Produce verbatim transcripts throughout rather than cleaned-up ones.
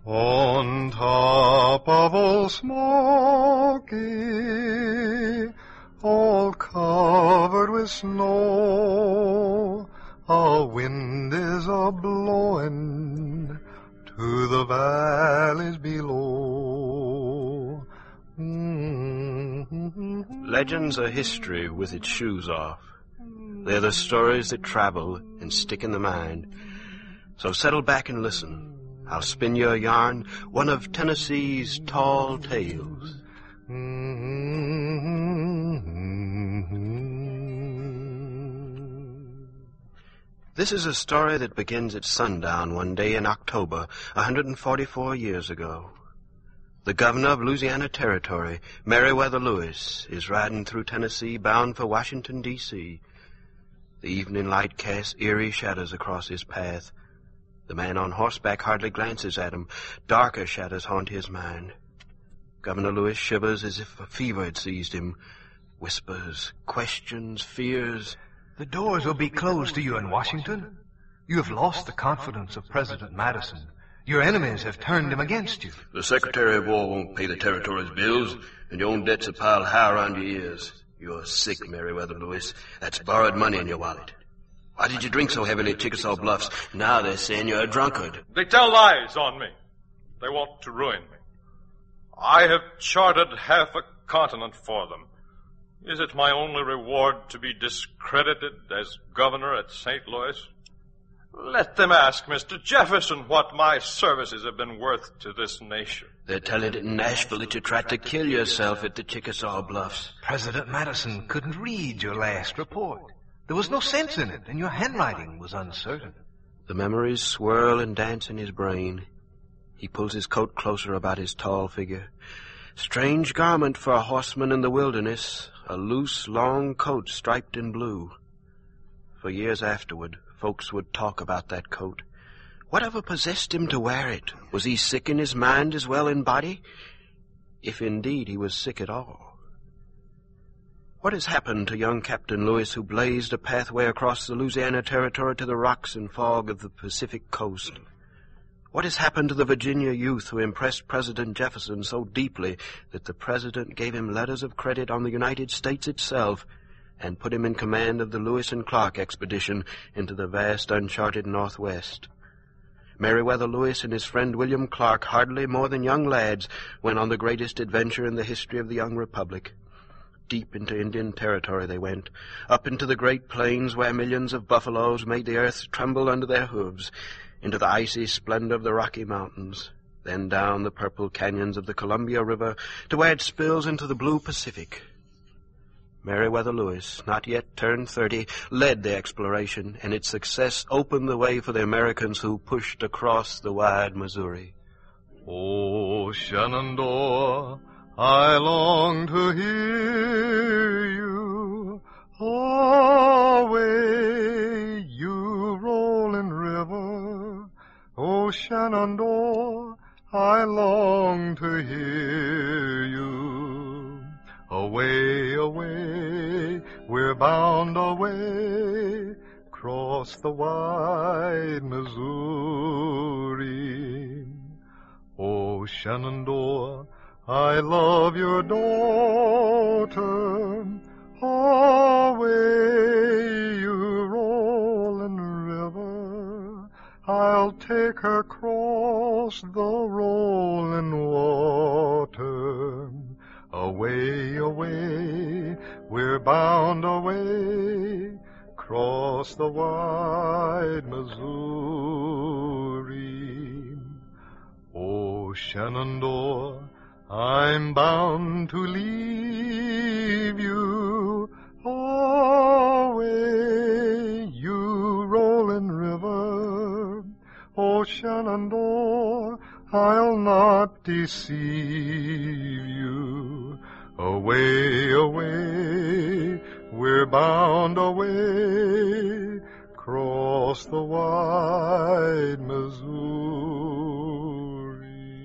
On top of Old Smoky, all covered with snow, a wind is a-blowing to the valleys below. Mm-hmm. Legends are history with its shoes off. They're the stories that travel and stick in the mind. So settle back and listen. I'll spin you a yarn, one of Tennessee's tall tales. This is a story that begins at sundown one day in October, one hundred forty-four years ago. The governor of Louisiana Territory, Meriwether Lewis, is riding through Tennessee bound for Washington, D C The evening light casts eerie shadows across his path. The man on horseback hardly glances at him. Darker shadows haunt his mind. Governor Lewis shivers as if a fever had seized him. Whispers, questions, fears. The doors will be closed to you in Washington. You have lost the confidence of President Madison. Your enemies have turned him against you. The Secretary of War won't pay the territory's bills, and your own debts are piled high around your ears. You're sick, Meriwether Lewis. That's borrowed money in your wallet. Why did you drink so heavily at Chickasaw Bluffs? Now they're saying you're a drunkard. They tell lies on me. They want to ruin me. I have charted half a continent for them. Is it my only reward to be discredited as governor at Saint Louis? Let them ask Mister Jefferson what my services have been worth to this nation. They're telling it in Nashville that you tried to kill yourself at the Chickasaw Bluffs. President Madison couldn't read your last report. There was no sense in it, and your handwriting was uncertain. The memories swirl and dance in his brain. He pulls his coat closer about his tall figure. Strange garment for a horseman in the wilderness, a loose, long coat striped in blue. For years afterward, folks would talk about that coat. Whatever possessed him to wear it? Was he sick in his mind as well in body? If indeed he was sick at all. What has happened to young Captain Lewis, who blazed a pathway across the Louisiana Territory to the rocks and fog of the Pacific coast? What has happened to the Virginia youth who impressed President Jefferson so deeply that the President gave him letters of credit on the United States itself and put him in command of the Lewis and Clark expedition into the vast uncharted Northwest? Meriwether Lewis and his friend William Clark, hardly more than young lads, went on the greatest adventure in the history of the young republic. Deep into Indian Territory they went, up into the great plains where millions of buffaloes made the earth tremble under their hooves, into the icy splendor of the Rocky Mountains, then down the purple canyons of the Columbia River to where it spills into the blue Pacific. Meriwether Lewis, not yet turned thirty, led the exploration, and its success opened the way for the Americans who pushed across the wide Missouri. Oh, Shenandoah, I long to hear you, away, you rolling river. Oh, Shenandoah, I long to hear you. Away, away, we're bound away, across the wide Missouri. Oh, Shenandoah, I love your daughter, away, you rolling river. I'll take her across the rolling water. Away, away, we're bound away, across the wide Missouri. Oh, Shenandoah, I'm bound to leave you, away, you rolling river. Oh, Shenandoah, I'll not deceive you. Away, away, we're bound away, across the wide Missouri.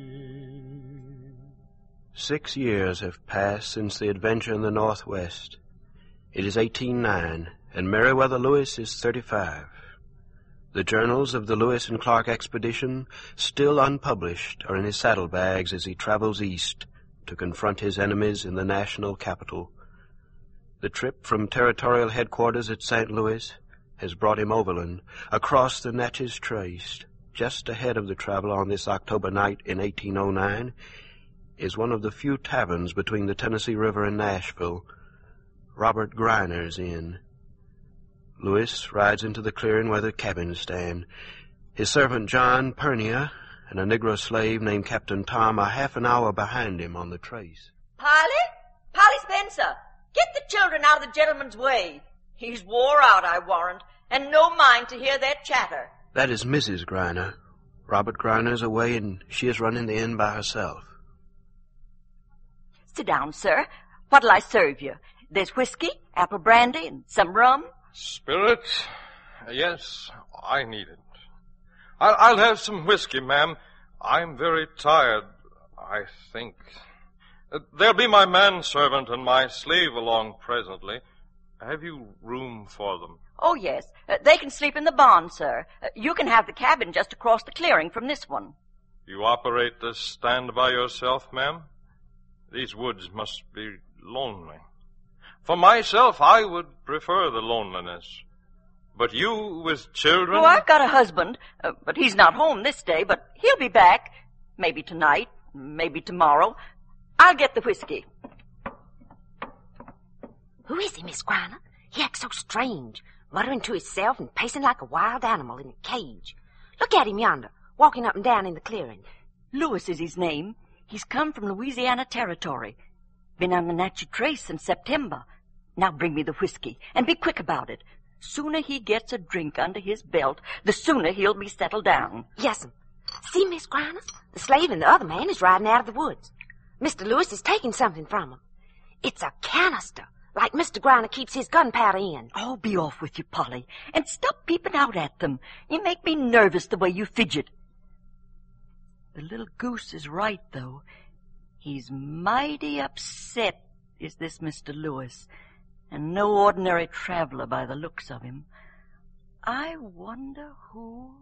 Six years have passed since the adventure in the Northwest. It is eighteen oh nine, and Meriwether Lewis is thirty-five. The journals of the Lewis and Clark expedition, still unpublished, are in his saddlebags as he travels east to confront his enemies in the national capital. The trip from territorial headquarters at Saint Louis has brought him overland, across the Natchez Trace. Just ahead of the traveler on this October night in eighteen oh nine is one of the few taverns between the Tennessee River and Nashville, Robert Griner's Inn. Lewis rides into the clearing where the cabins stand. His servant John Pernia and a Negro slave named Captain Tom are half an hour behind him on the trace. Polly? Polly Spencer, get the children out of the gentleman's way. He's wore out, I warrant, and no mind to hear their chatter. That is Missus Griner. Robert Griner's away, and she is running the inn by herself. Sit down, sir. What'll I serve you? There's whiskey, apple brandy, and some rum. Spirit? Yes, I need it. I'll, I'll have some whiskey, ma'am. I'm very tired, I think. Uh, there'll be my manservant and my slave along presently. Have you room for them? Oh, yes. Uh, they can sleep in the barn, sir. Uh, you can have the cabin just across the clearing from this one. You operate this stand by yourself, ma'am? These woods must be lonely. For myself, I would prefer the loneliness. But you with children? Oh, I've got a husband, uh, but he's not home this day, but he'll be back. Maybe tonight, maybe tomorrow. I'll get the whiskey. Who is he, Miss Griner? He acts so strange, muttering to himself and pacing like a wild animal in a cage. Look at him yonder, walking up and down in the clearing. Lewis is his name. He's come from Louisiana Territory. Been on the Natchez Trace since September. Now bring me the whiskey, and be quick about it. Sooner he gets a drink under his belt, the sooner he'll be settled down. Yes'm. See, Miss Griner? The slave and the other man is riding out of the woods. Mister Lewis is taking something from him. It's a canister, like Mister Griner keeps his gunpowder in. Oh, be off with you, Polly, and stop peeping out at them. You make me nervous the way you fidget. The little goose is right, though. He's mighty upset, is this Mister Lewis, and no ordinary traveler by the looks of him. I wonder who...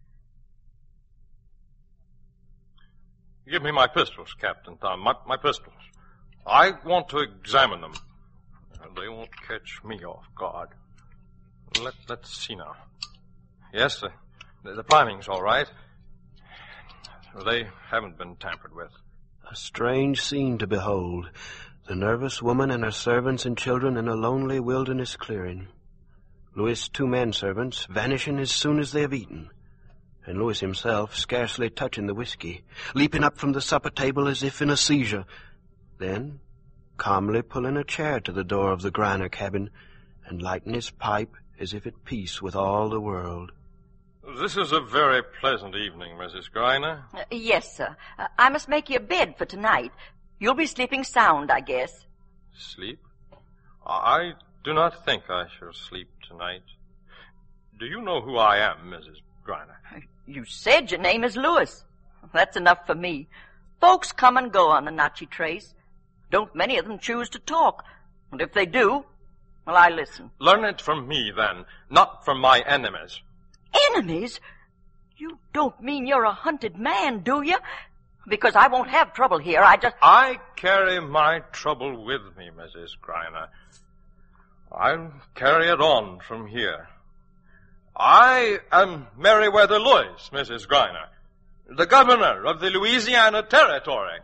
Give me my pistols, Captain Tom, my, my pistols. I want to examine them. They won't catch me off guard. Let, let's see now. Yes, the, the planning's all right. They haven't been tampered with. A strange scene to behold. The nervous woman and her servants and children in a lonely wilderness clearing. Lewis' two manservants vanishing as soon as they have eaten. And Lewis himself scarcely touching the whiskey, leaping up from the supper table as if in a seizure. Then, calmly pulling a chair to the door of the Griner cabin and lighting his pipe as if at peace with all the world. This is a very pleasant evening, Missus Griner. Uh, yes, sir. Uh, I must make you a bed for tonight. You'll be sleeping sound, I guess. Sleep? I do not think I shall sleep tonight. Do you know who I am, Missus Griner? You said your name is Lewis. That's enough for me. Folks come and go on the Natchez Trace. Don't many of them choose to talk. And if they do, well, I listen. Learn it from me, then, not from my enemies. Enemies? You don't mean you're a hunted man, do you? Because I won't have trouble here. I just... I carry my trouble with me, Missus Griner. I'll carry it on from here. I am Meriwether Lewis, Missus Griner, the governor of the Louisiana Territory.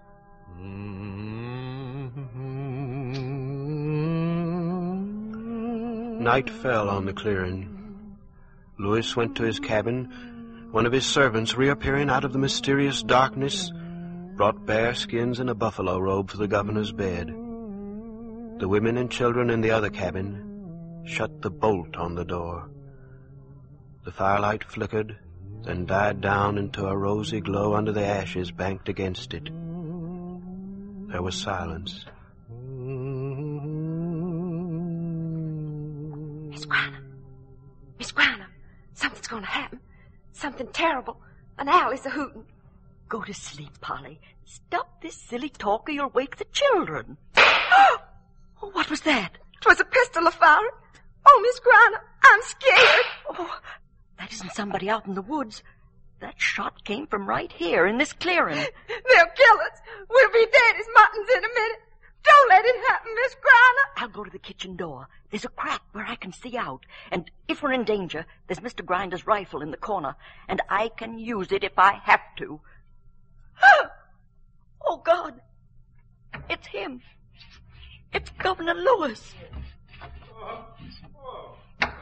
Night fell on the clearing. Lewis went to his cabin. One of his servants, reappearing out of the mysterious darkness, brought bear skins and a buffalo robe for the governor's bed. The women and children in the other cabin shut the bolt on the door. The firelight flickered, then died down into a rosy glow under the ashes banked against it. There was silence. Miss Griner. Miss Griner. Something's going to happen. Something terrible. An owl is a-hooting. Go to sleep, Polly. Stop this silly talk or you'll wake the children. Oh, what was that? 'Twas a pistol a-firing. Oh, Miss Griner, I'm scared. Oh, That isn't somebody out in the woods. That shot came from right here in this clearing. They'll kill us. We'll be dead as muttons in a minute. Don't let it happen, Miss Griner. I'll go to the kitchen door. There's a crack where I can see out. And if we're in danger, there's Mister Grinder's rifle in the corner. And I can use it if I have to. Oh, God. It's him. It's Governor Lewis. Uh, oh.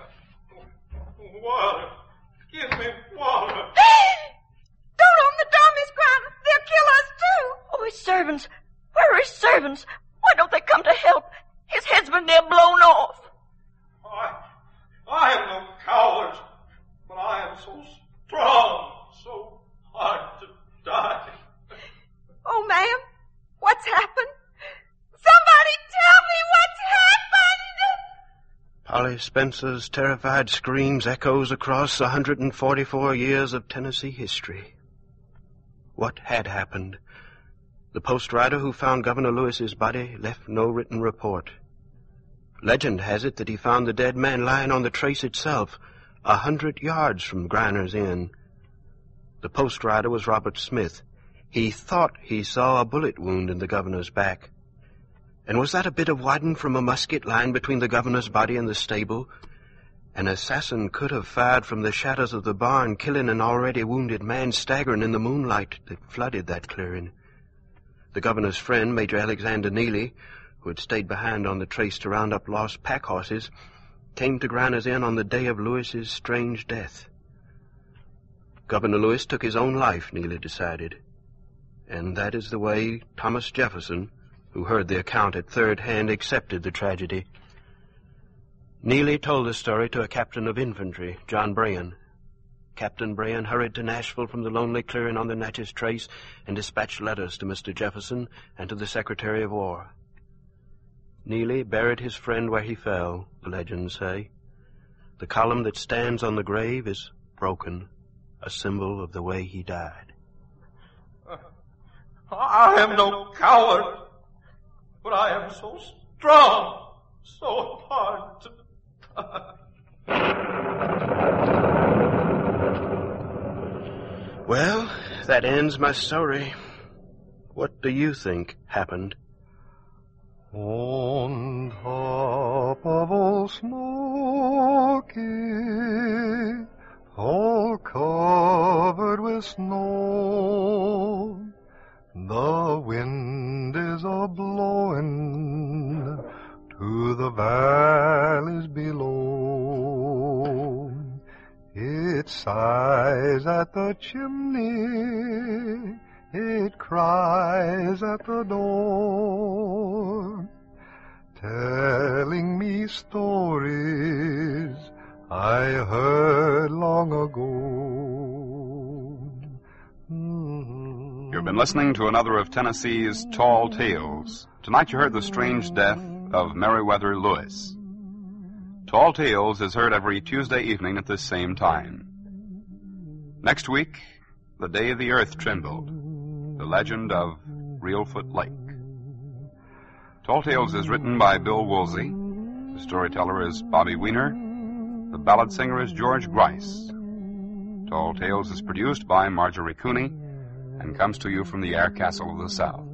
Water. Give me water. Don't open the door, Miss Griner. They'll kill us, too. Oh, his servants. Where are his servants? Why don't they come to help? His head's been near blown off. I, I am no coward, but I am so strong, so hard to die. Oh, ma'am, what's happened? Somebody tell me what's happened! Polly Spencer's terrified screams echoes across one hundred forty-four years of Tennessee history. What had happened? The post rider who found Governor Lewis's body left no written report. Legend has it that he found the dead man lying on the trace itself, a hundred yards from Griner's Inn. The post rider was Robert Smith. He thought he saw a bullet wound in the governor's back. And was that a bit of wadding from a musket lying between the governor's body and the stable? An assassin could have fired from the shadows of the barn, killing an already wounded man staggering in the moonlight that flooded that clearing. The governor's friend, Major Alexander Neely, who had stayed behind on the trace to round up lost pack horses, came to Griner's Inn on the day of Lewis's strange death. Governor Lewis took his own life, Neely decided. And that is the way Thomas Jefferson, who heard the account at third hand, accepted the tragedy. Neely told the story to a captain of infantry, John Brahan. Captain Brahan hurried to Nashville from the lonely clearing on the Natchez Trace and dispatched letters to Mister Jefferson and to the Secretary of War. Neely buried his friend where he fell, the legends say. The column that stands on the grave is broken, a symbol of the way he died. Uh, I am no coward, but I am so strong, so hard to die. Well, that ends my story. What do you think happened? On top of old Smoky, all covered with snow, the wind is a-blowing to the valleys below. It sighs at the chimney, it cries at the door, telling me stories I heard long ago. Mm-hmm. You've been listening to another of Tennessee's Tall Tales. Tonight you heard the strange death of Meriwether Lewis. Tall Tales is heard every Tuesday evening at this same time. Next week, the day the earth trembled, the legend of Reelfoot Lake. Tall Tales is written by Bill Woolsey. The storyteller is Bobby Weiner. The ballad singer is George Grice. Tall Tales is produced by Marjorie Cooney and comes to you from the Air Castle of the South.